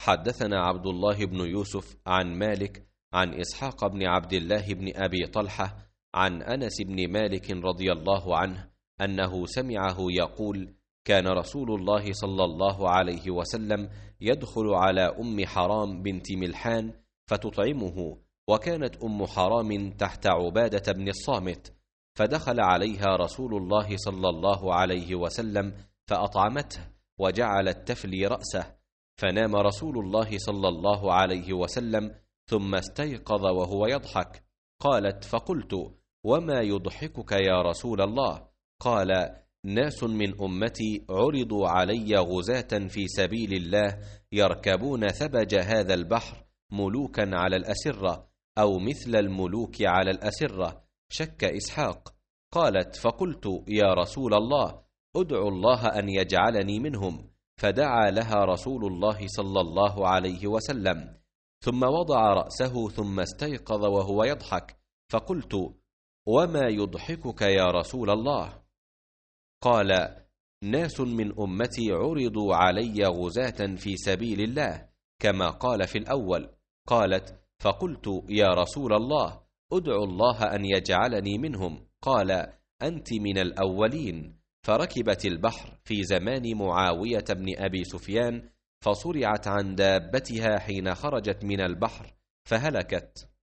حدثنا عبد الله بن يوسف عن مالك عن إسحاق بن عبد الله بن أبي طلحة عن أنس بن مالك رضي الله عنه أنه سمعه يقول: كان رسول الله صلى الله عليه وسلم يدخل على أم حرام بنت ملحان فتطعمه، وكانت أم حرام تحت عبادة بن الصامت، فدخل عليها رسول الله صلى الله عليه وسلم فأطعمته وجعلت تفلي رأسه، فنام رسول الله صلى الله عليه وسلم ثم استيقظ وهو يضحك. قالت: فقلت: وما يضحكك يا رسول الله؟ قال: ناس من أمتي عرضوا علي غزاة في سبيل الله يركبون ثبج هذا البحر ملوكا على الأسرة، أو مثل الملوك على الأسرة. شك إسحاق. قالت: فقلت: يا رسول الله، أدعو الله أن يجعلني منهم، فدعا لها رسول الله صلى الله عليه وسلم، ثم وضع رأسه ثم استيقظ وهو يضحك، فقلت: وما يضحكك يا رسول الله؟ قال: ناس من أمتي عرضوا علي غزاة في سبيل الله كما قال في الأول. قالت: فقلت: يا رسول الله، أدعو الله أن يجعلني منهم. قال: أنت من الأولين. فركبت البحر في زمان معاوية بن أبي سفيان، فصرعت عن دابتها حين خرجت من البحر فهلكت.